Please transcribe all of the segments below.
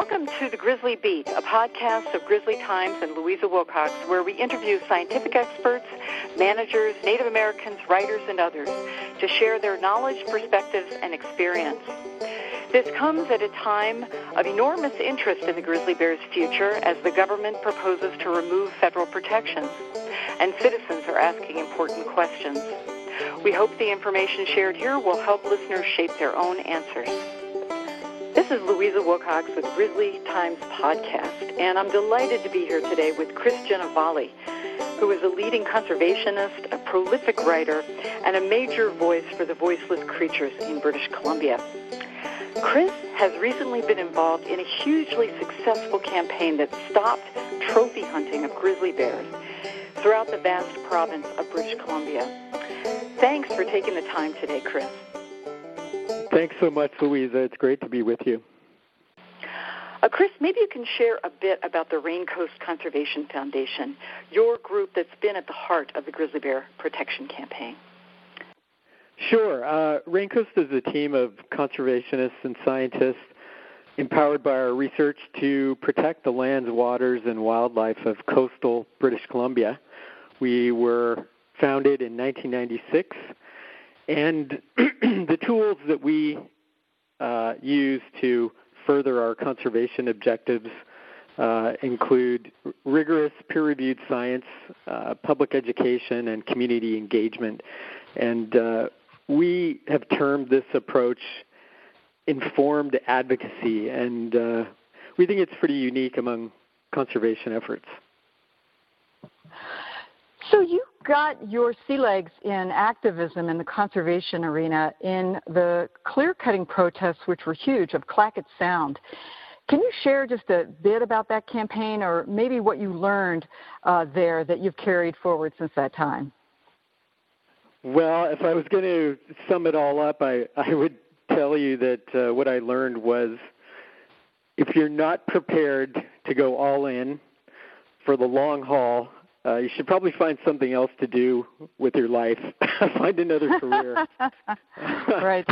Welcome to the Grizzly Beat, a podcast of Grizzly Times and Louisa Wilcox, where we interview scientific experts, managers, Native Americans, writers, and others to share their knowledge, perspectives, and experience. This comes at a time of enormous interest in the grizzly bear's future as the government proposes to remove federal protections, and citizens are asking important questions. We hope the information shared here will help listeners shape their own answers. This is Louisa Wilcox with Grizzly Times Podcast, and I'm delighted to be here today with Chris Giannovalli, who is a leading conservationist, a prolific writer, and a major voice for the voiceless creatures in British Columbia. Chris has recently been involved in a hugely successful campaign that stopped trophy hunting of grizzly bears throughout the vast province of British Columbia. Thanks for taking the time today, Chris. Thanks so much, Louisa. It's great to be with you. Chris, maybe you can share a bit about the Raincoast Conservation Foundation, your group that's been at the heart of the grizzly bear protection campaign. Sure. Raincoast is a team of conservationists and scientists empowered by our research to protect the lands, waters, and wildlife of coastal British Columbia. We were founded in 1996, and the tools that we use to further our conservation objectives include rigorous peer-reviewed science, public education, and community engagement. And we have termed this approach informed advocacy, and we think it's pretty unique among conservation efforts. So you got your sea legs in activism in the conservation arena in the clear-cutting protests, which were huge, of Clackett Sound. Can you share just a bit about that campaign, or maybe what you learned there that you've carried forward since that time? Well, if I was going to sum it all up, I would tell you that what I learned was if you're not prepared to go all in for the long haul, you should probably find something else to do with your life. Find another career. Right.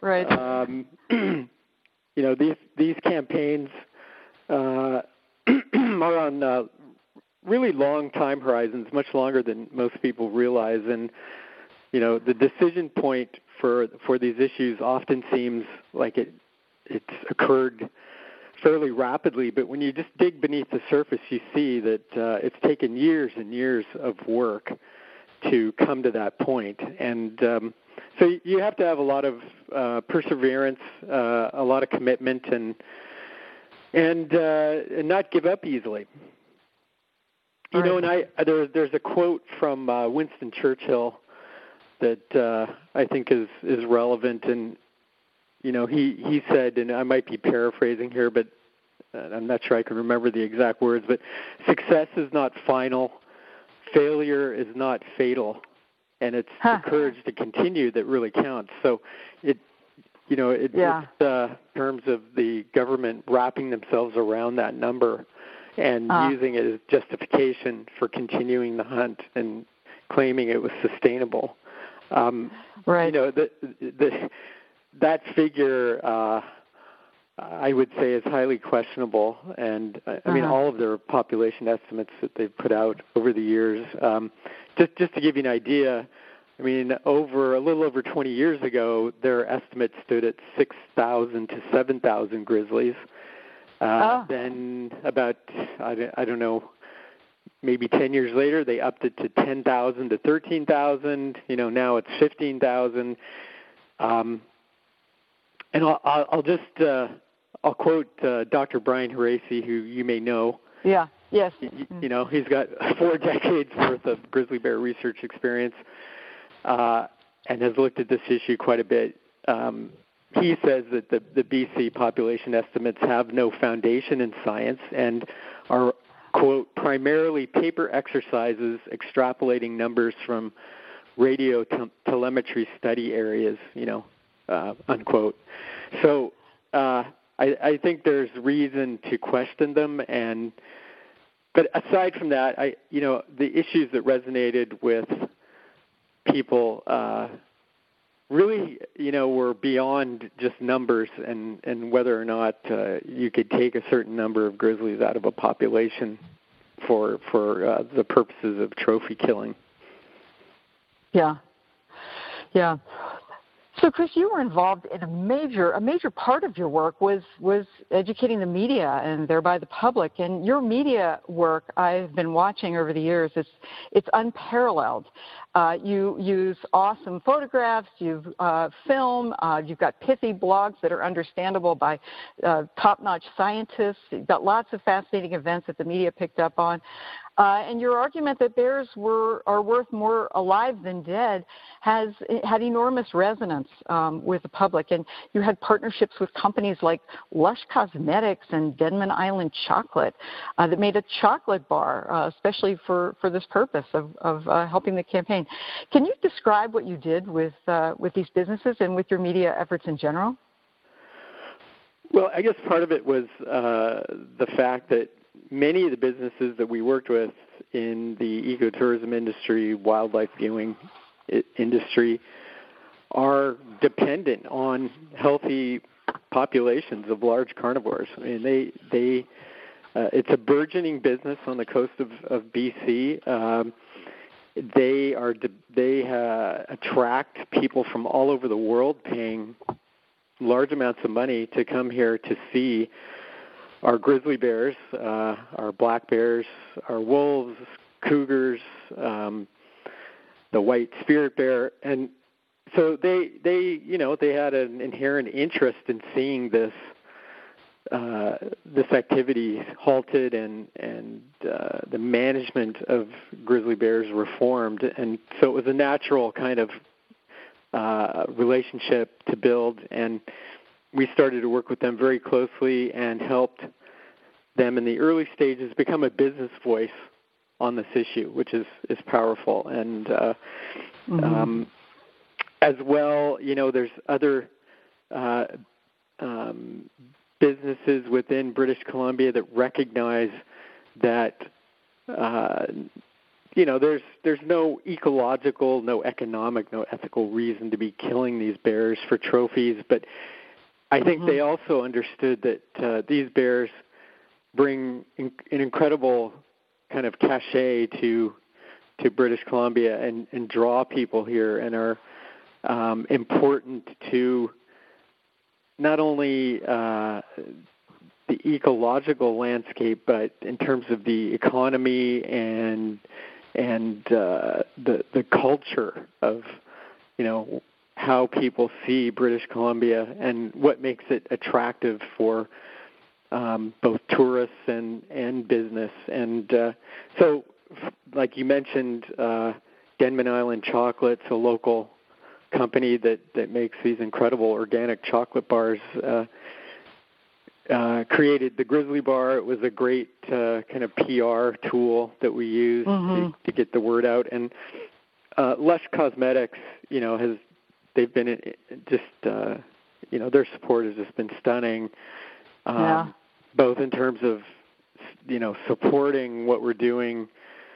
These campaigns are on really long time horizons, much longer than most people realize. And the decision point for these issues often seems like it's occurred fairly rapidly, but when you just dig beneath the surface, you see that it's taken years and years of work to come to that point. And so you have to have a lot of perseverance, a lot of commitment, and not give up easily. Right. And there's a quote from Winston Churchill that I think is relevant, and he said, and I might be paraphrasing here, but I'm not sure I can remember the exact words, but success is not final, failure is not fatal, and it's the courage to continue that really counts. So in terms of the government wrapping themselves around that number and using it as justification for continuing the hunt and claiming it was sustainable. Right. That figure, I would say, is highly questionable, and I mean all of their population estimates that they've put out over the years. Just to give you an idea, I mean, a little over 20 years ago, their estimates stood at 6,000 to 7,000 grizzlies. Then about I don't know, maybe 10 years later, they upped it to 10,000 to 13,000. Now it's 15,000. And I'll quote Dr. Brian Heracy, who you may know. Yeah. Yes. He's got 4 decades worth of grizzly bear research experience, and has looked at this issue quite a bit. He says that the BC population estimates have no foundation in science and are, quote, primarily paper exercises extrapolating numbers from radio telemetry study areas, unquote. So I think there's reason to question them, but aside from that, the issues that resonated with people really, were beyond just numbers and whether or not you could take a certain number of grizzlies out of a population for the purposes of trophy killing. Yeah. So, Chris, you were involved in a major part of your work was educating the media and thereby the public. And your media work, I've been watching over the years, it's unparalleled. You use awesome photographs, you've film, you've got pithy blogs that are understandable by top-notch scientists. You've got lots of fascinating events that the media picked up on. And your argument that bears are worth more alive than dead has had enormous resonance with the public. And you had partnerships with companies like Lush Cosmetics and Denman Island Chocolate that made a chocolate bar, especially for this purpose of helping the campaign. Can you describe what you did with these businesses and with your media efforts in general? Well, I guess part of it was the fact that many of the businesses that we worked with in the ecotourism industry, wildlife viewing industry, are dependent on healthy populations of large carnivores. I mean, it's a burgeoning business on the coast of BC. They attract people from all over the world, paying large amounts of money to come here to see our grizzly bears, our black bears, our wolves, cougars, the white spirit bear, and so they had an inherent interest in seeing this activity halted and the management of grizzly bears reformed, and so it was a natural kind of relationship to build, and we started to work with them very closely and helped them in the early stages become a business voice on this issue, which is powerful. And as well, there's other businesses within British Columbia that recognize that there's no ecological, no economic, no ethical reason to be killing these bears for trophies, but I think they also understood that these bears bring an incredible kind of cachet to British Columbia and draw people here and are important to not only the ecological landscape, but in terms of the economy and the culture of how people see British Columbia and what makes it attractive for both tourists and business. And so, like you mentioned, Denman Island Chocolate's a local company that makes these incredible organic chocolate bars, created the Grizzly Bar. It was a great kind of PR tool that we used to get the word out. And Lush Cosmetics, they've been just, their support has just been stunning, both in terms of, supporting what we're doing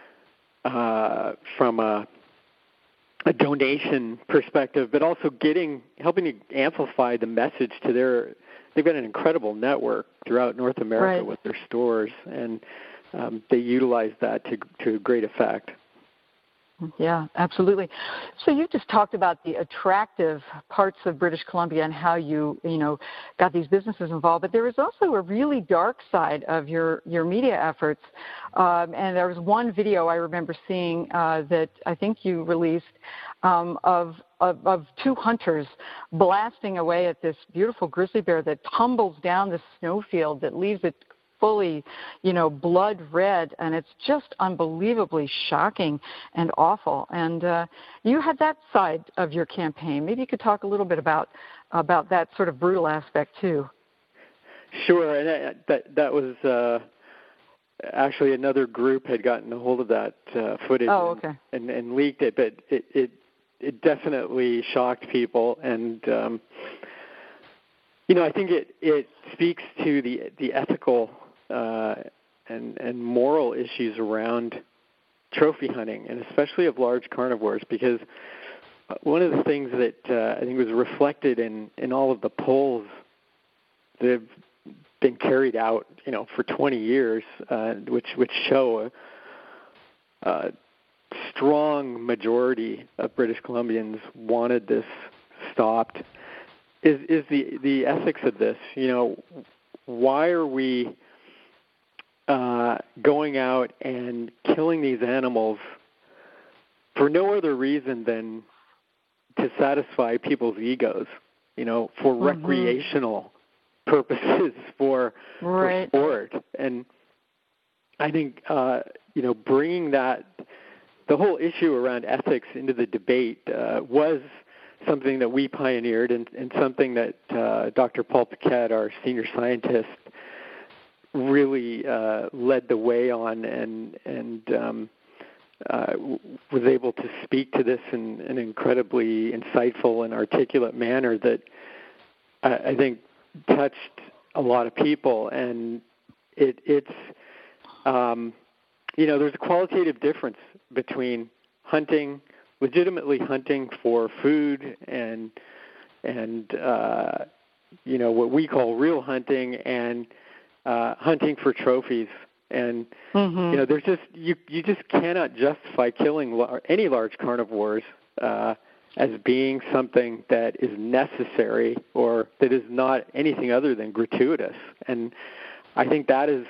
from a donation perspective, but also helping to amplify the message to they've got an incredible network throughout North America with their stores, and they utilize that to great effect. Yeah, absolutely. So you just talked about the attractive parts of British Columbia and how you got these businesses involved, but there is also a really dark side of your media efforts. And there was one video I remember seeing that I think you released of two hunters blasting away at this beautiful grizzly bear that tumbles down the snowfield that leaves it fully, blood red, and it's just unbelievably shocking and awful. And you had that side of your campaign. Maybe you could talk a little bit about that sort of brutal aspect too. Sure, and that was actually another group had gotten a hold of that footage and leaked it, but it definitely shocked people, and I think it speaks to the ethical and moral issues around trophy hunting, and especially of large carnivores, because one of the things that I think was reflected in all of the polls that have been carried out, for 20 years, which show a strong majority of British Columbians wanted this stopped, is the ethics of this. Why are we going out and killing these animals for no other reason than to satisfy people's egos, for recreational purposes, for sport? And I think, bringing the whole issue around ethics into the debate was something that we pioneered, and something that Dr. Paul Paquette, our senior scientist, really led the way on, and was able to speak to this in an incredibly insightful and articulate manner that I think touched a lot of people. And it's there's a qualitative difference between legitimately hunting for food and what we call real hunting, and hunting for trophies. And there's just you just cannot justify killing any large carnivores as being something that is necessary or that is not anything other than gratuitous. And I think that is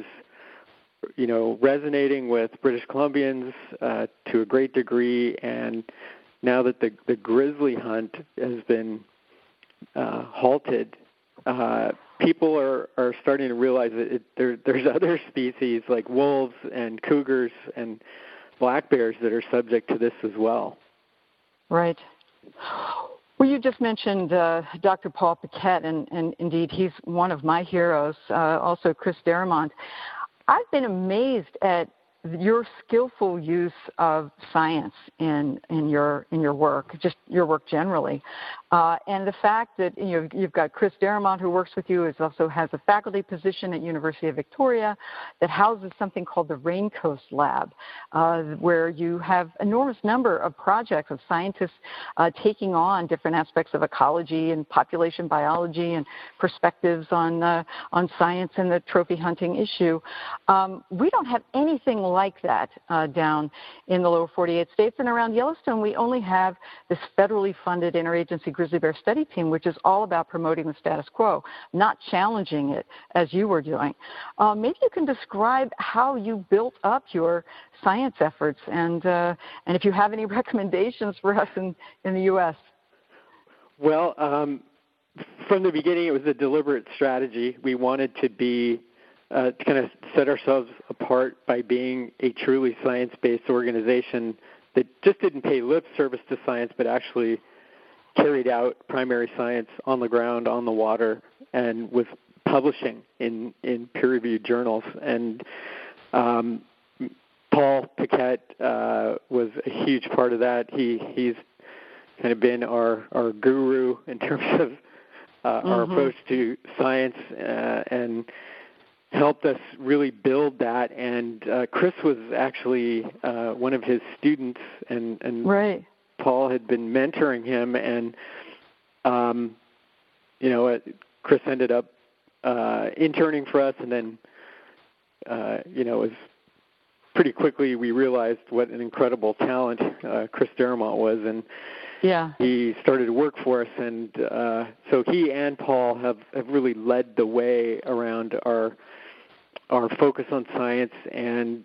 resonating with British Columbians to a great degree. And now that the grizzly hunt has been halted, people are starting to realize that there's other species like wolves and cougars and black bears that are subject to this as well. Right. Well, you just mentioned Dr. Paul Paquette, and indeed he's one of my heroes, also Chris Darrimont. I've been amazed at your skillful use of science in your work, just your work generally, and the fact that you've got Chris Darrimont, who works with you, also has a faculty position at University of Victoria that houses something called the Raincoast Lab, where you have enormous number of projects of scientists taking on different aspects of ecology and population biology and perspectives on science and the trophy hunting issue. We don't have anything like that down in the lower 48 states, and around Yellowstone we only have this federally funded interagency grizzly bear study team, which is all about promoting the status quo, not challenging it as you were doing. Maybe you can describe how you built up your science efforts, and if you have any recommendations for us in the U.S. Well, from the beginning it was a deliberate strategy. We wanted to be to kind of set ourselves apart by being a truly science-based organization that just didn't pay lip service to science, but actually carried out primary science on the ground, on the water, and was publishing in peer-reviewed journals. And Paul Paquette was a huge part of that. He's kind of been our guru in terms of our approach to science, and helped us really build that. And Chris was actually one of his students, and right. Paul had been mentoring him, and Chris ended up interning for us, and then it was pretty quickly we realized what an incredible talent Chris Darrimont was, and he started to work for us. And so he and Paul have really led the way around our focus on science, and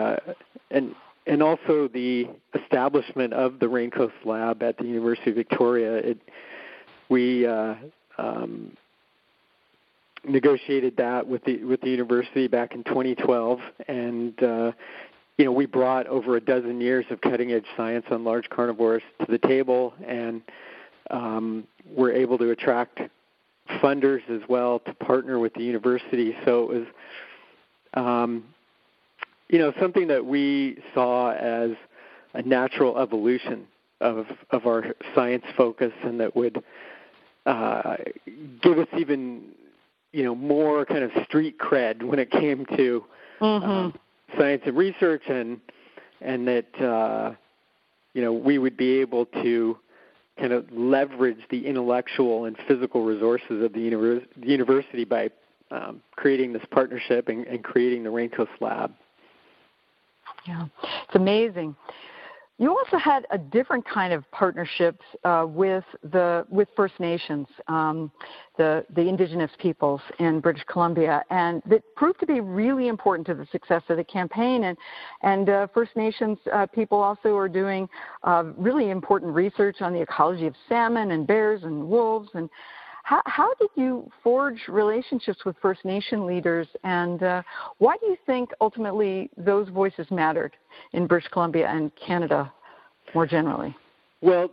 also the establishment of the Raincoast Lab at the University of Victoria. We negotiated that with the university back in 2012, and we brought over a dozen years of cutting-edge science on large carnivores to the table, and were able to attract funders as well to partner with the university. So it was something that we saw as a natural evolution of our science focus, and that would give us even more kind of street cred when it came to science and research, and that we would be able to kind of leverage the intellectual and physical resources of the university by creating this partnership and creating the Raincoast Lab. Yeah, it's amazing. You also had a different kind of partnerships with First Nations, the indigenous peoples in British Columbia, and that proved to be really important to the success of the campaign. And First Nations people also are doing really important research on the ecology of salmon and bears and wolves. And how did you forge relationships with First Nation leaders, and why do you think ultimately those voices mattered in British Columbia and Canada more generally? Well,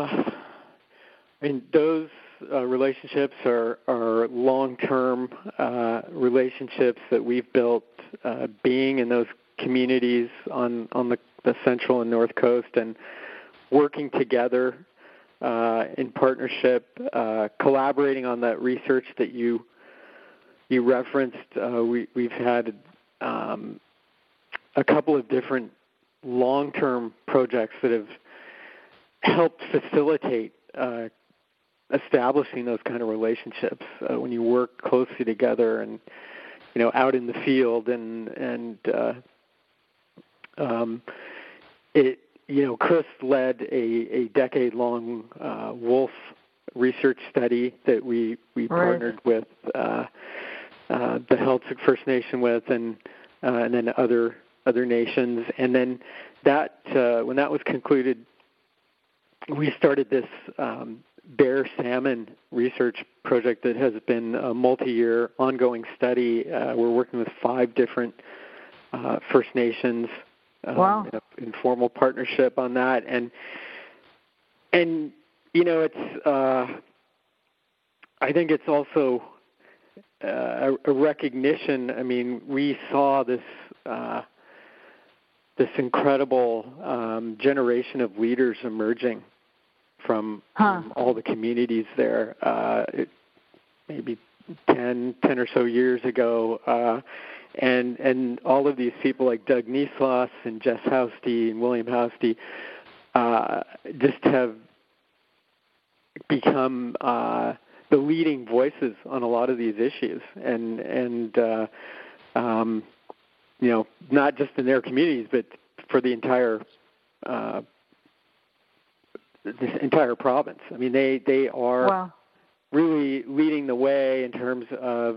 those relationships are long-term relationships that we've built being in those communities on the Central and North Coast and working together in partnership, collaborating on that research that you referenced. We've had a couple of different long-term projects that have helped facilitate establishing those kind of relationships when you work closely together and out in the field and Chris led a decade-long wolf research study that we partnered with the Heiltsuk First Nation with, and then other nations. And then that when that was concluded, we started this bear salmon research project that has been a multi-year ongoing study. We're working with 5 different First Nations. Wow. In formal partnership on that, and it's I think it's also a recognition. I mean, we saw this incredible generation of leaders emerging from all the communities there, maybe 10 or so years ago. And all of these people like Doug Niesloss and Jess Housty and William Housty just have become the leading voices on a lot of these issues, and not just in their communities, but for the entire province. I mean, they are really leading the way in terms of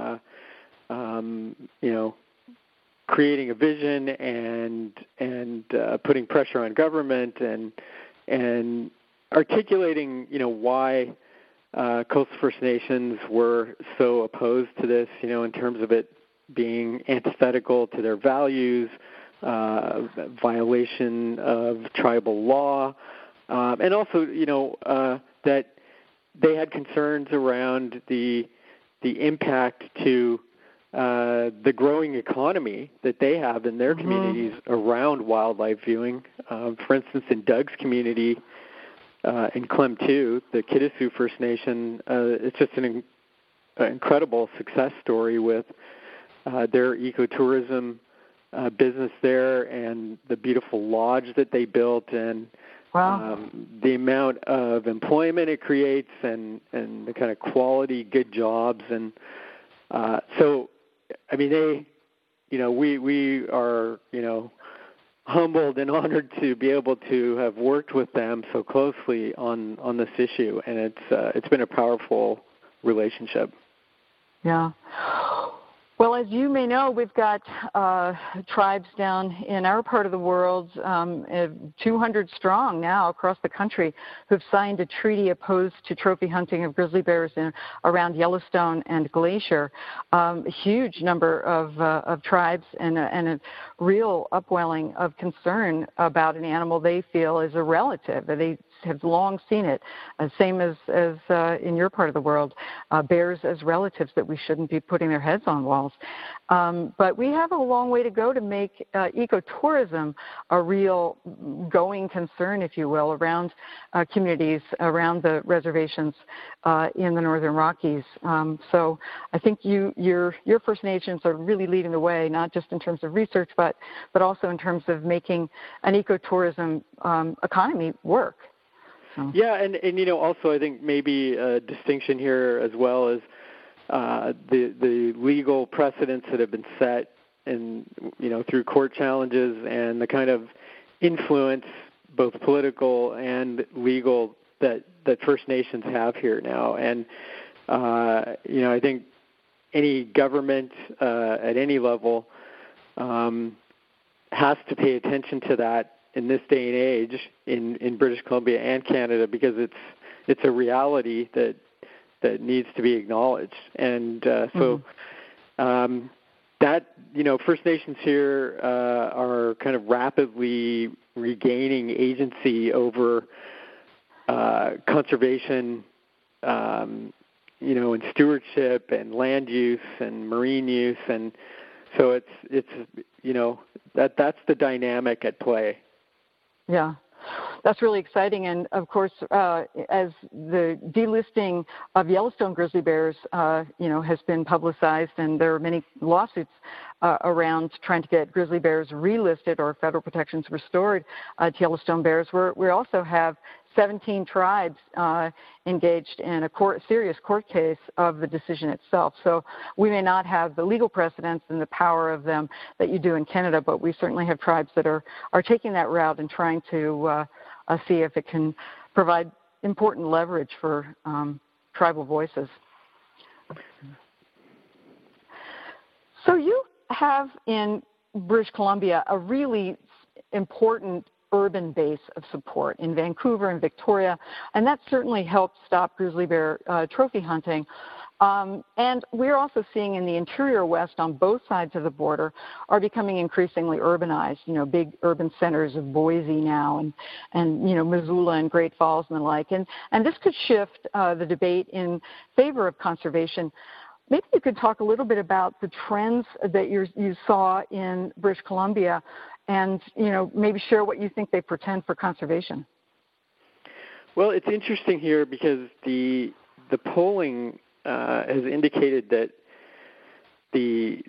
creating a vision and putting pressure on government and articulating why Coastal First Nations were so opposed to this, in terms of it being antithetical to their values, violation of tribal law, and also that they had concerns around the impact to the growing economy that they have in their communities around wildlife viewing. For instance, in Doug's community in Clem 2, the Kitasoo First Nation, it's just an incredible success story with their ecotourism business there and the beautiful lodge that they built and the amount of employment it creates and the kind of quality, good jobs. And so, I mean, we are, humbled and honored to be able to have worked with them so closely on this issue, and it's been a powerful relationship. Yeah. Well, as you may know, we've got tribes down in our part of the world, 200 strong now across the country, who've signed a treaty opposed to trophy hunting of grizzly bears around Yellowstone and Glacier. A huge number of tribes and a real upwelling of concern about an animal they feel is a relative. They have long seen it, same as in your part of the world, bears as relatives that we shouldn't be putting their heads on walls. But we have a long way to go to make ecotourism a real going concern, if you will, around communities, around the reservations in the Northern Rockies. So I think your First Nations are really leading the way, not just in terms of research, but also in terms of making an ecotourism economy work. So. Yeah, and also I think maybe a distinction here as well is the legal precedents that have been set and through court challenges and the kind of influence, both political and legal, that First Nations have here now. And I think any government at any level has to pay attention to that in this day and age in British Columbia and Canada, because it's a reality that needs to be acknowledged. And so that First Nations here are kind of rapidly regaining agency over conservation, and stewardship and land use and marine use, and so it's that's the dynamic at play. Yeah, that's really exciting. And of course, as the delisting of Yellowstone grizzly bears, has been publicized, and there are many lawsuits around trying to get grizzly bears relisted or federal protections restored to Yellowstone bears. We also have 17 tribes engaged in a serious court case of the decision itself. So we may not have the legal precedents and the power of them that you do in Canada, but we certainly have tribes that are taking that route and trying to see if it can provide important leverage for tribal voices. So you have in British Columbia a really important urban base of support in Vancouver and Victoria, and that certainly helped stop grizzly bear trophy hunting. And we're also seeing in the interior West, on both sides of the border, are becoming increasingly urbanized. Big urban centers of Boise now, and Missoula and Great Falls and the like. And this could shift the debate in favor of conservation. Maybe you could talk a little bit about the trends that you saw in British Columbia, and maybe share what you think they portend for conservation. Well, it's interesting here because the polling has indicated that the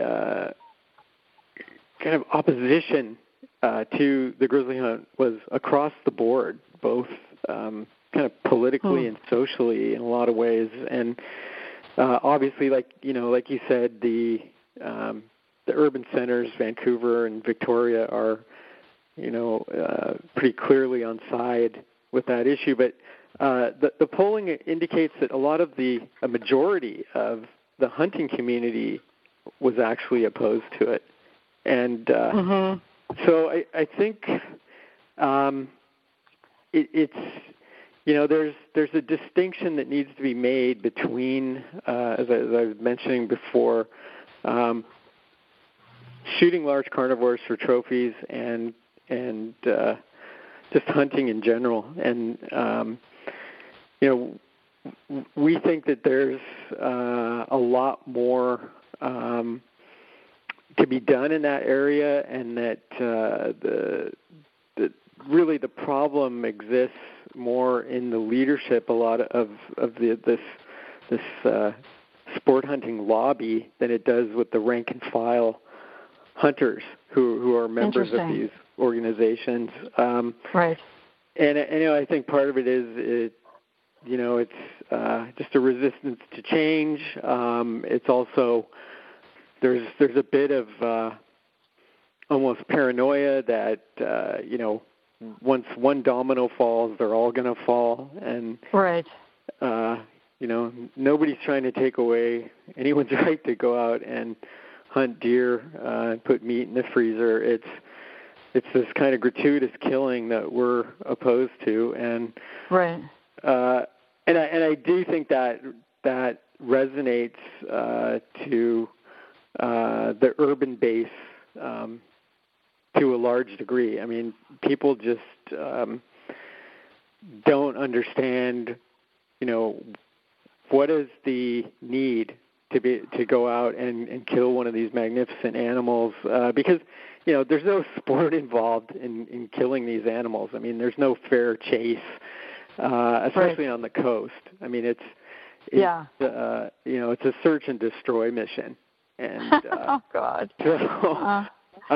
kind of opposition to the grizzly hunt was across the board, both kind of politically and socially in a lot of ways, and obviously, like you said, the urban centers, Vancouver and Victoria, are, pretty clearly on side with that issue. But the polling indicates that a majority of the hunting community was actually opposed to it. And so I think there's a distinction that needs to be made between, as I was mentioning before, shooting large carnivores for trophies and just hunting in general. And we think that there's a lot more to be done in that area, and that really the problem exists more in the leadership, a lot of this sport hunting lobby, than it does with the rank and file hunters who are members of these organizations. Right. And I think part of it is it's just a resistance to change. It's also there's a bit of almost paranoia that once one domino falls, they're all going to fall, and right. Nobody's trying to take away anyone's right to go out and hunt deer and put meat in the freezer. It's this kind of gratuitous killing that we're opposed to, and right. And I do think that resonates to the urban base to a large degree. I mean, people just don't understand, what is the need to go out and kill one of these magnificent animals, because there's no sport involved in killing these animals. I mean, there's no fair chase, especially on the coast. I mean, it's a search and destroy mission, and oh God. So,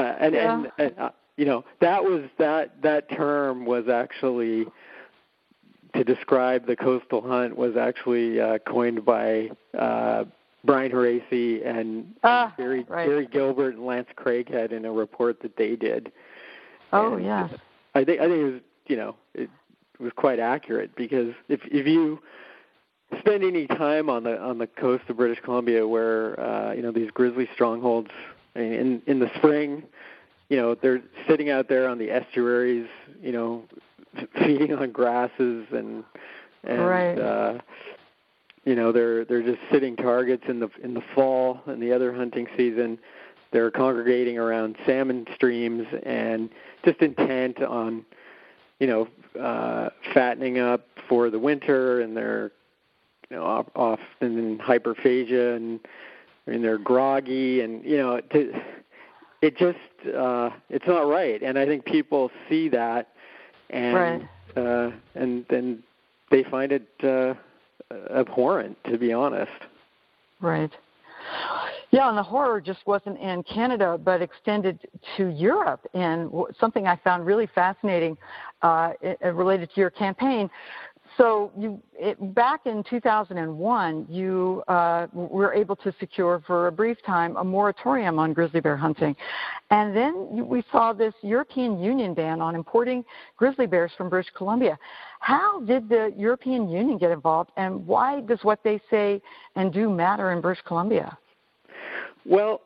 that term was actually, to describe the coastal hunt, was actually coined by Brian Heracy and Gary Gilbert and Lance Craighead in a report that they did. Oh, yes. I think it was, it was quite accurate, because if you spend any time on the coast of British Columbia, where these grizzly strongholds, in the spring, they're sitting out there on the estuaries, feeding on grasses and they're just sitting targets in the fall and the other hunting season. They're congregating around salmon streams and just intent on fattening up for the winter, and they're often in hyperphagia and they're groggy, and it's not right. And I think people see that, and then they find it abhorrent, to be honest. Right. Yeah, and the horror just wasn't in Canada, but extended to Europe. And something I found really fascinating related to your campaign. So back in 2001, you were able to secure for a brief time a moratorium on grizzly bear hunting. And then we saw this European Union ban on importing grizzly bears from British Columbia. How did the European Union get involved, and why does what they say and do matter in British Columbia? Well,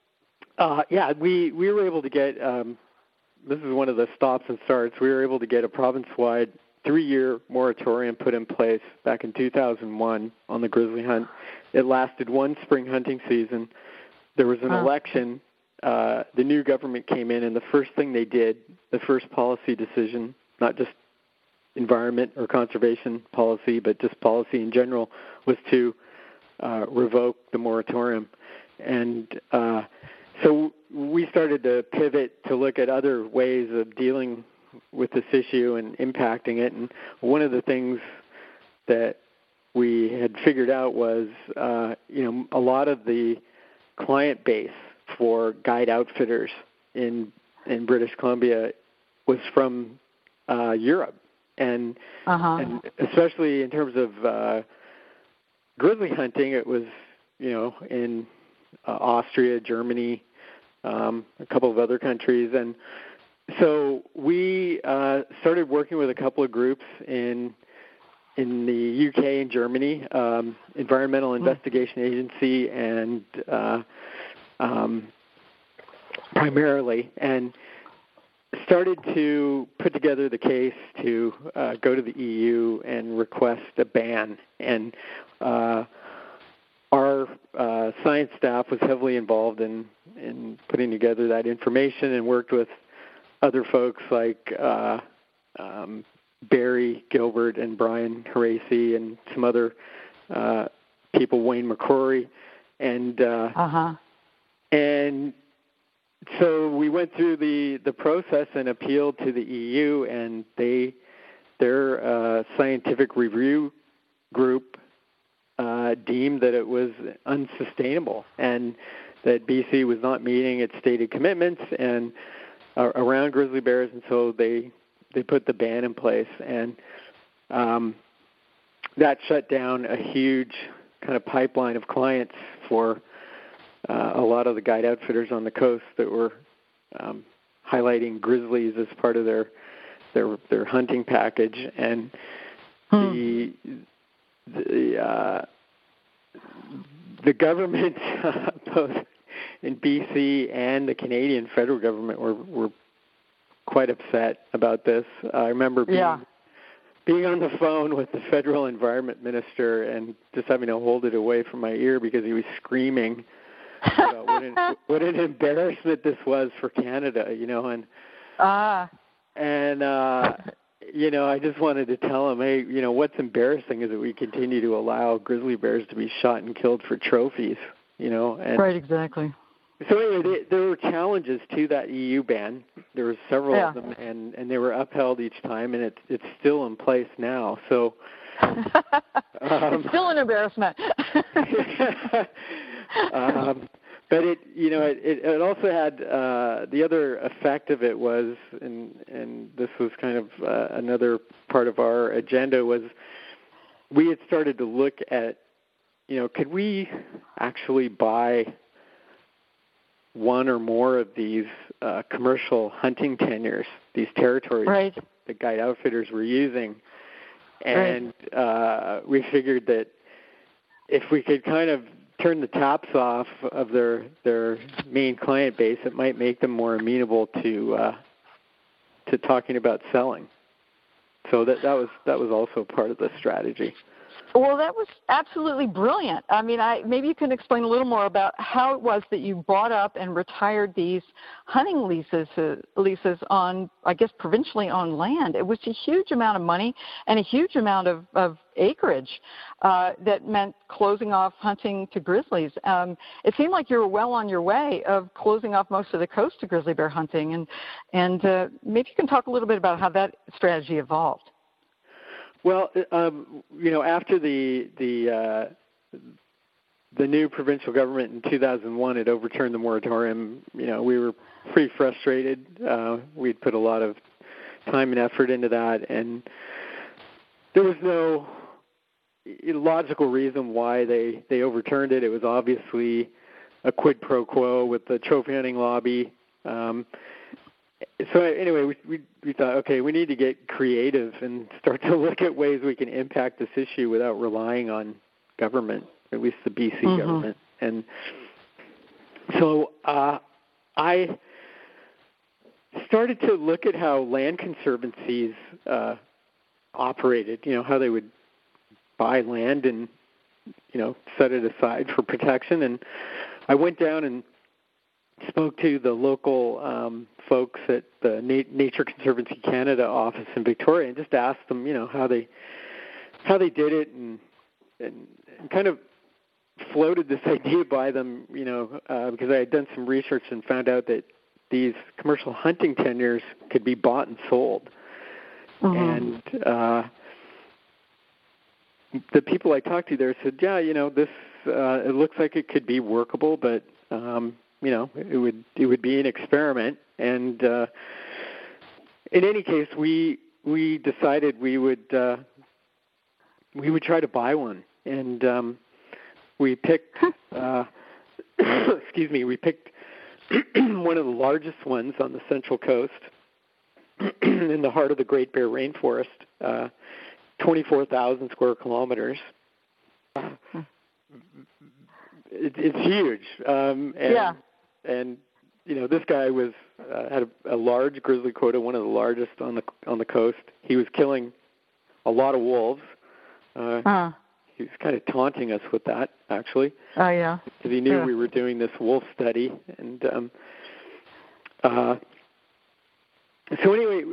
we were able to get, this is one of the stops and starts, we were able to get a province-wide 3-year moratorium put in place back in 2001 on the grizzly hunt. It lasted one spring hunting season. There was an election. The new government came in, and the first thing they did, the first policy decision, not just environment or conservation policy, but just policy in general, was to revoke the moratorium. And so we started to pivot to look at other ways of dealing with this issue and impacting it. And one of the things that we had figured out was, a lot of the client base for guide outfitters in British Columbia was from Europe, and especially in terms of grizzly hunting, it was in Austria, Germany, a couple of other countries. And so we started working with a couple of groups in the UK and Germany, Environmental Investigation Agency, and primarily, and started to put together the case to go to the EU and request a ban. And our science staff was heavily involved in putting together that information, and worked with other folks like Barry Gilbert and Brian Heracy and some other people, Wayne McCrory, and so we went through the process and appealed to the EU, and their scientific review group deemed that it was unsustainable and that BC was not meeting its stated commitments and around grizzly bears, and so they put the ban in place, and that shut down a huge kind of pipeline of clients for a lot of the guide outfitters on the coast that were highlighting grizzlies as part of their hunting package. And the government, both in BC and the Canadian federal government, were quite upset about this. I remember being on the phone with the federal environment minister and just having to hold it away from my ear because he was screaming about what an embarrassment this was for Canada, and I just wanted to tell him, hey, what's embarrassing is that we continue to allow grizzly bears to be shot and killed for trophies, And right, exactly. So anyway, there were challenges to that EU ban. There were several of them, and they were upheld each time, and it's still in place now. So it's still an embarrassment. But it also had the other effect of it was, and this was kind of another part of our agenda, was we had started to look at, could we actually buy one or more of these commercial hunting tenures, these territories that guide outfitters were using, and we figured that if we could kind of turn the taps off of their main client base, it might make them more amenable to talking about selling. So that was also part of the strategy. Well, that was absolutely brilliant. I mean, maybe you can explain a little more about how it was that you bought up and retired these hunting leases on, I guess, provincially owned land. It was a huge amount of money and a huge amount of acreage that meant closing off hunting to grizzlies. It seemed like you were well on your way of closing off most of the coast to grizzly bear hunting, and maybe you can talk a little bit about how that strategy evolved. Well, after the new provincial government in 2001 had overturned the moratorium, we were pretty frustrated. We'd put a lot of time and effort into that, and there was no logical reason why they overturned it. It was obviously a quid pro quo with the trophy hunting lobby. So anyway, we thought, okay, we need to get creative and start to look at ways we can impact this issue without relying on government, at least the BC government. And so I started to look at how land conservancies operated, how they would buy land and, set it aside for protection. And I went down and spoke to the local folks at the Nature Conservancy Canada office in Victoria and just asked them, how they did it, and kind of floated this idea by them, because I had done some research and found out that these commercial hunting tenures could be bought and sold. And the people I talked to there said, yeah, this it looks like it could be workable, but it would be an experiment. And in any case, we decided we would try to buy one, and we picked we picked one of the largest ones on the Central Coast in the heart of the Great Bear Rainforest, 24,000 square kilometers. It's huge, and this guy had a large grizzly quota, one of the largest on the coast. He was killing a lot of wolves. He was kind of taunting us with that, actually. Oh yeah, because he knew we were doing this wolf study, and so anyway,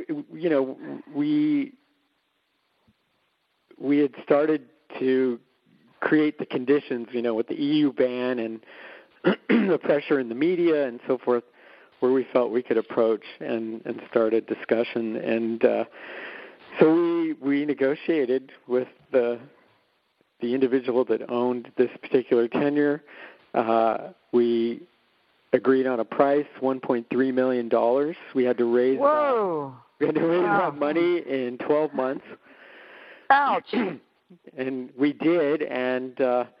we had started to create the conditions, with the EU ban and the pressure in the media and so forth, where we felt we could approach and start a discussion. And so we negotiated with the individual that owned this particular tenure. We agreed on a price, $1.3 million. We had to raise that money in 12 months. Ouch. And we did, and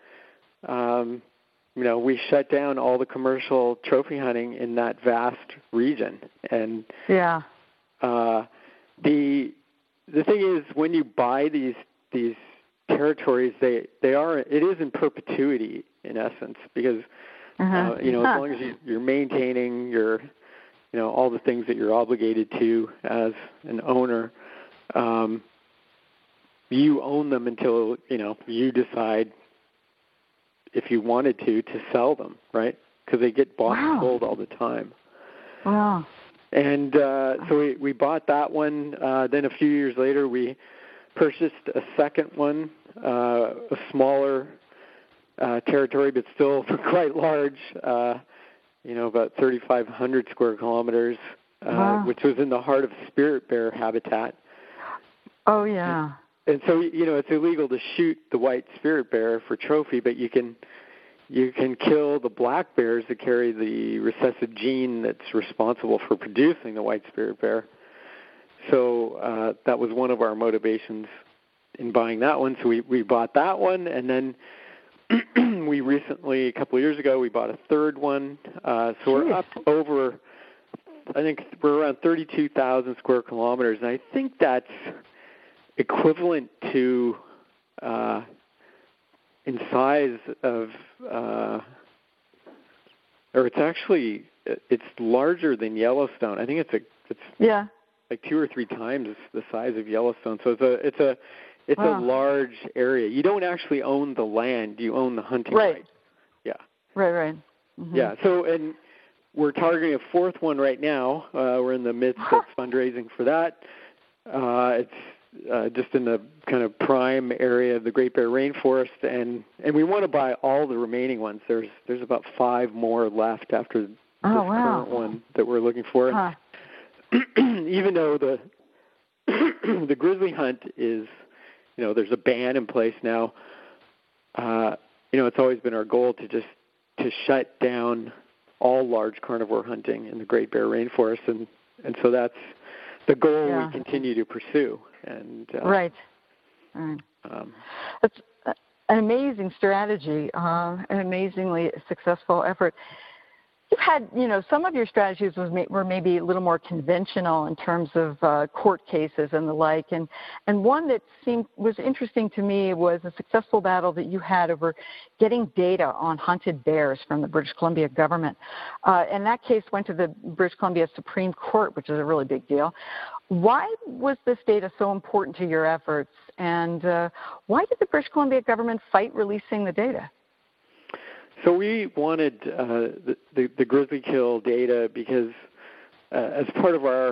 we shut down all the commercial trophy hunting in that vast region. And the thing is, when you buy these territories, it is in perpetuity in essence, because as long as you're maintaining your all the things that you're obligated to as an owner. You own them until, you decide if you wanted to sell them, right? Because they get bought and sold all the time. Wow. And so we bought that one. Then a few years later, we purchased a second one, a smaller territory, but still quite large, about 3,500 square kilometers, wow. which was in the heart of spirit bear habitat. Oh, yeah. And so, it's illegal to shoot the white spirit bear for trophy, but you can kill the black bears that carry the recessive gene that's responsible for producing the white spirit bear. So that was one of our motivations in buying that one. So we bought that one, and then we recently, a couple of years ago, we bought a third one. So we're up over, I think we're around 32,000 square kilometers, and I think that's equivalent to, in size of, or it's larger than Yellowstone. I think it's like 2 or 3 times the size of Yellowstone. So it's wow. a large area. You don't actually own the land; you own the hunting rights. Yeah. Right. Mm-hmm. Yeah. So, and we're targeting a fourth one right now. We're in the midst of fundraising for that. It's just in the kind of prime area of the Great Bear Rainforest, and we want to buy all the remaining ones. There's about 5 more left after this current one that we're looking for. Huh. Even though the grizzly hunt is, there's a ban in place now. It's always been our goal to shut down all large carnivore hunting in the Great Bear Rainforest, and so that's the goal we continue to pursue. And right. That's an amazing strategy, an amazingly successful effort. You've had, some of your strategies were maybe a little more conventional in terms of court cases and the like, and one that was interesting to me was a successful battle that you had over getting data on hunted bears from the British Columbia government. And that case went to the British Columbia Supreme Court, which is a really big deal. Why was this data so important to your efforts, and why did the British Columbia government fight releasing the data? So we wanted the grizzly kill data because as part of our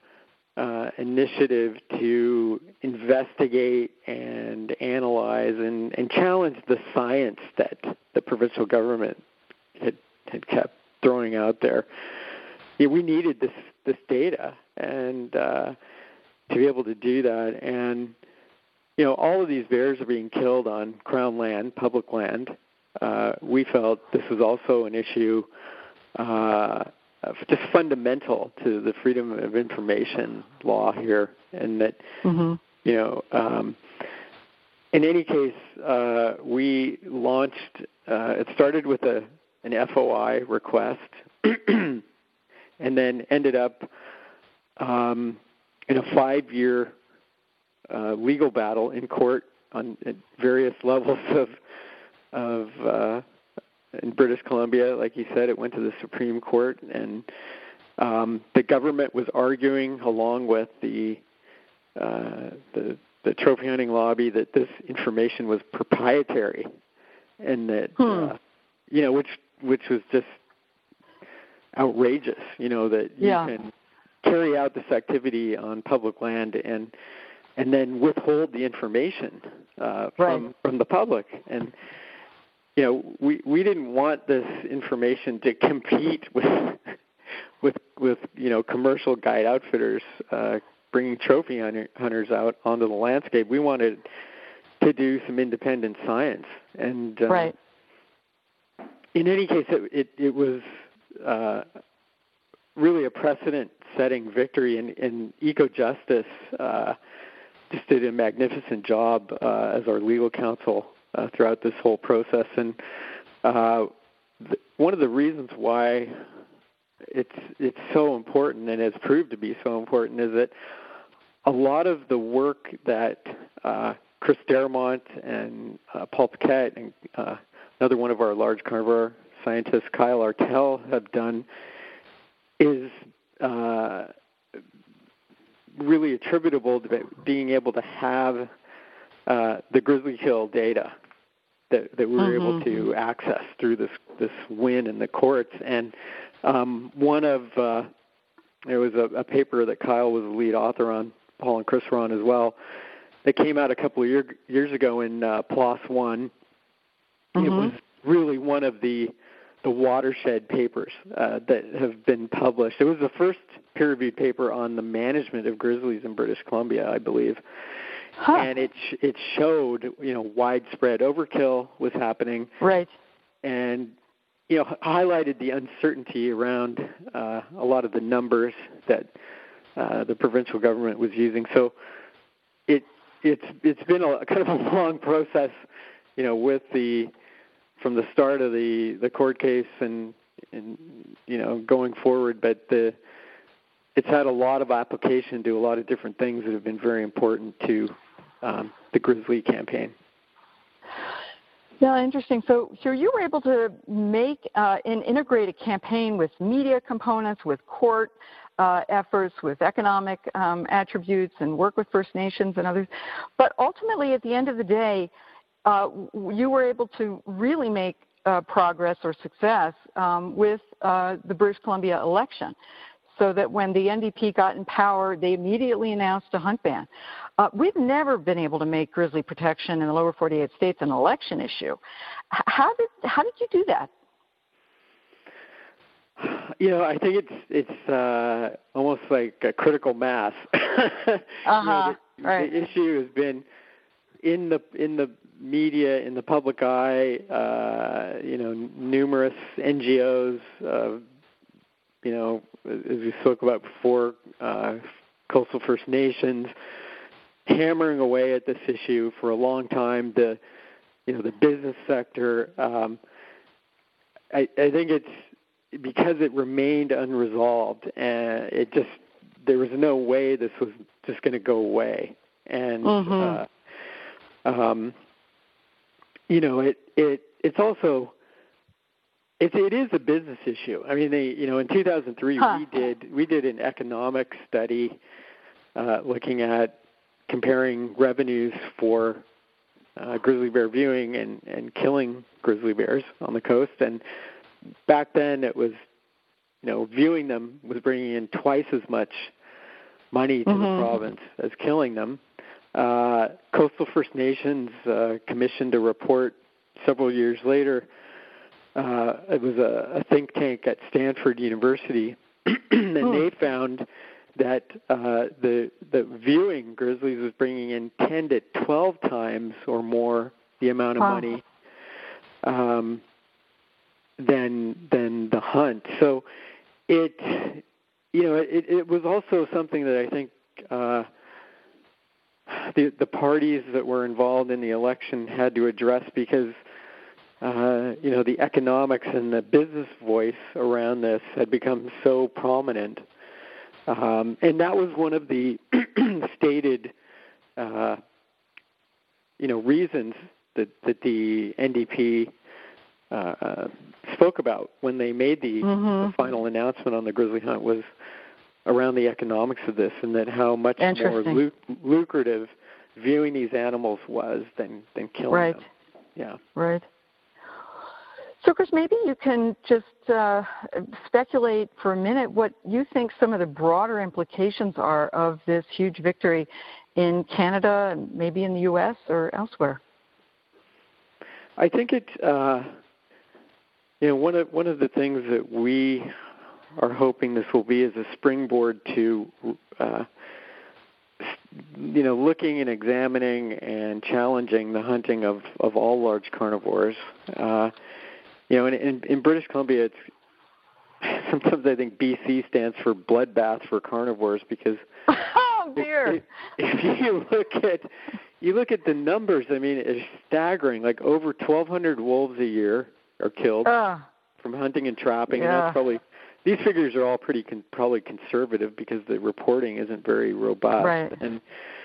initiative to investigate and analyze and challenge the science that the provincial government had kept throwing out there, we needed this data and to be able to do that. And all of these bears are being killed on Crown land, public land. We felt this was also an issue just fundamental to the freedom of information law here, and that, in any case, we launched, it started with an FOI request and then ended up in a 5-year legal battle in court on various levels in British Columbia. Like you said, it went to the Supreme Court, and the government was arguing along with the trophy hunting lobby that this information was proprietary, and that which was just outrageous. That you can carry out this activity on public land and then withhold the information from the public. And we didn't want this information to compete with commercial guide outfitters bringing trophy hunters out onto the landscape. We wanted to do some independent science, and in any case, it was really a precedent-setting victory, and EcoJustice just did a magnificent job as our legal counsel throughout this whole process. And one of the reasons why it's so important and has proved to be so important is that a lot of the work that Chris Darmont and Paul Paquette and another one of our large carnivore scientists, Kyle Artell, have done is really attributable to being able to have the grizzly kill data that we were able to access through this win in the courts. And one of There was a paper that Kyle was the lead author on, Paul and Chris were on as well, that came out a couple of years ago in PLOS One. It was really one of the watershed papers that have been published. It was the first peer-reviewed paper on the management of grizzlies in British Columbia, I believe. And it showed, widespread overkill was happening. Right. And, highlighted the uncertainty around a lot of the numbers that the provincial government was using. So it's been a kind of a long process, from the start of the court case and going forward, but it's had a lot of application to a lot of different things that have been very important to the Grizzly campaign. Yeah, interesting. So you were able to make and integrate a campaign with media components, with court efforts, with economic attributes, and work with First Nations and others. But ultimately, at the end of the day, you were able to really make progress or success with the British Columbia election, so that when the NDP got in power, they immediately announced a hunt ban. We've never been able to make grizzly protection in the lower 48 states an election issue. How did you do that? I think it's almost like a critical mass. Right. The issue has been in the media, in the public eye. Numerous NGOs. As we spoke about before, coastal First Nations hammering away at this issue for a long time. The business sector. I think it's because it remained unresolved, and there was no way this was just going to go away. And it's also it is a business issue. I mean, in 2003 we did an economic study looking at comparing revenues for grizzly bear viewing and killing grizzly bears on the coast. And back then it was, viewing them was bringing in twice as much money to the province as killing them. Coastal First Nations commissioned a report several years later. It was a think tank at Stanford University, and they found that the viewing grizzlies was bringing in 10 to 12 times or more the amount of money than the hunt. So it was also something that I think the parties that were involved in the election had to address, because the economics and the business voice around this had become so prominent. And that was one of the stated, reasons that the NDP spoke about when they made the final announcement on the grizzly hunt, was around the economics of this, and that how much more lucrative viewing these animals was than killing them. Yeah. Right. So, Chris, maybe you can just speculate for a minute what you think some of the broader implications are of this huge victory in Canada and maybe in the U.S. or elsewhere. I think it's one of the things that we are hoping this will be is a springboard to looking and examining and challenging the hunting of all large carnivores. In British Columbia, it's sometimes I think BC stands for bloodbath for carnivores, because oh dear, if you look at the numbers, I mean, it's staggering. Like over 1,200 wolves a year are killed from hunting and trapping, and that's probably, these figures are all probably conservative because the reporting isn't very robust. Right. And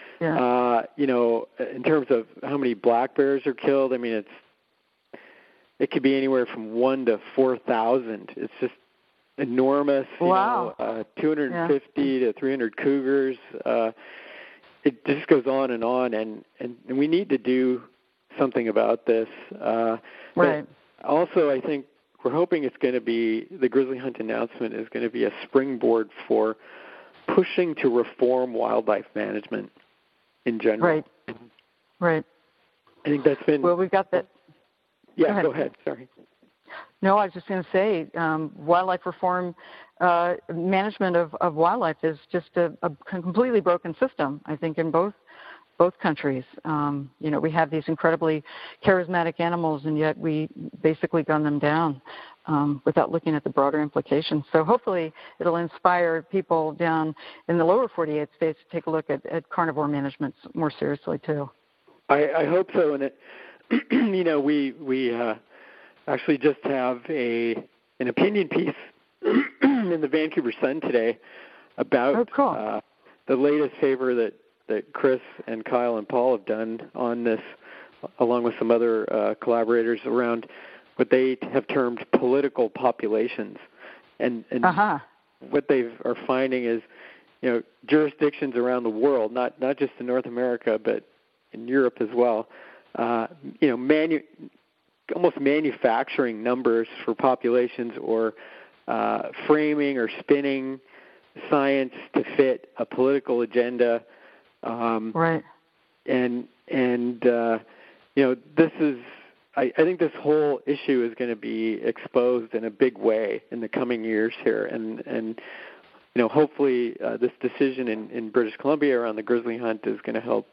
in terms of how many black bears are killed, I mean, it could be anywhere from 1 to 4,000. It's just enormous. Wow. 250 to 300 cougars. It just goes on, and we need to do something about this. Right. Also, I think we're hoping it's going to be, the grizzly hunt announcement is going to be a springboard for pushing to reform wildlife management in general. Right. I think that's been... Well, we've got that. Yeah, go ahead. Sorry. No, I was just going to say wildlife reform, management of wildlife is just a completely broken system, I think, in both countries. We have these incredibly charismatic animals, and yet we basically gun them down without looking at the broader implications. So hopefully it'll inspire people down in the lower 48 states to take a look at carnivore management more seriously, too. I hope so. And we actually just have an opinion piece in the Vancouver Sun today about the latest favor that Chris and Kyle and Paul have done on this, along with some other collaborators, around what they have termed political populations. And what they are finding is, jurisdictions around the world, not just in North America, but in Europe as well, almost manufacturing numbers for populations, or framing or spinning science to fit a political agenda. Right. And this is, I think this whole issue is going to be exposed in a big way in the coming years here. And hopefully this decision in British Columbia around the grizzly hunt is going to help,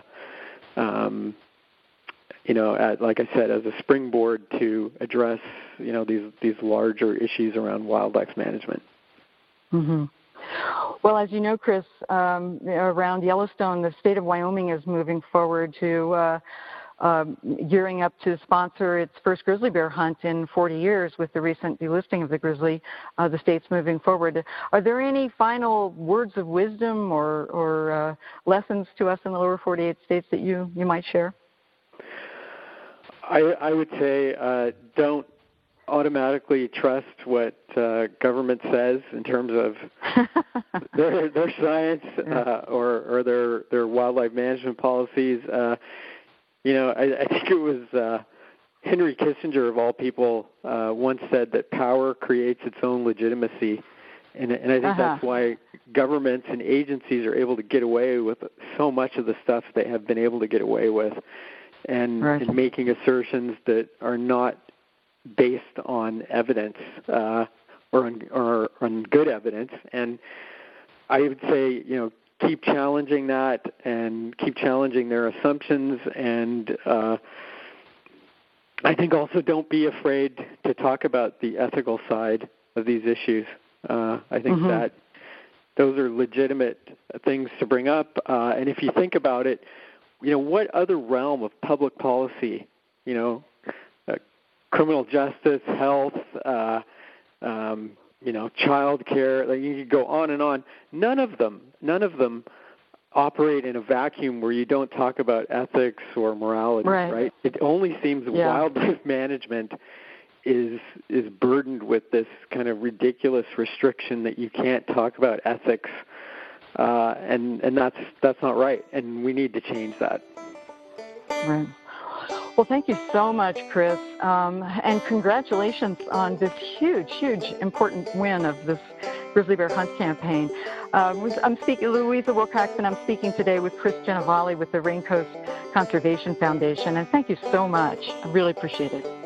like I said, as a springboard to address, these larger issues around wildlife management. Mm-hmm. Well, as you know, Chris, around Yellowstone, the state of Wyoming is moving forward to gearing up to sponsor its first grizzly bear hunt in 40 years with the recent delisting of the grizzly. The state's moving forward. Are there any final words of wisdom or lessons to us in the lower 48 states that you might share? I would say don't automatically trust what government says in terms of their science or their wildlife management policies. I think it was Henry Kissinger, of all people, once said that power creates its own legitimacy. And I think that's why governments and agencies are able to get away with so much of the stuff they have been able to get away with, and making assertions that are not based on evidence or on good evidence. And I would say, keep challenging that and keep challenging their assumptions. And I think also don't be afraid to talk about the ethical side of these issues. I think that those are legitimate things to bring up. And if you think about it, what other realm of public policy, criminal justice, health, child care, like you could go on and on. None of them operate in a vacuum where you don't talk about ethics or morality, right? It only seems wildlife management is burdened with this kind of ridiculous restriction that you can't talk about ethics, and that's not right, and we need to change that. Right. Well, thank you so much, Chris, and congratulations on this huge, important win of this grizzly bear hunt campaign. I'm speaking, Louisa Wilcox, and I'm speaking today with Chris Genovale with the Raincoast Conservation Foundation, and thank you so much. I really appreciate it.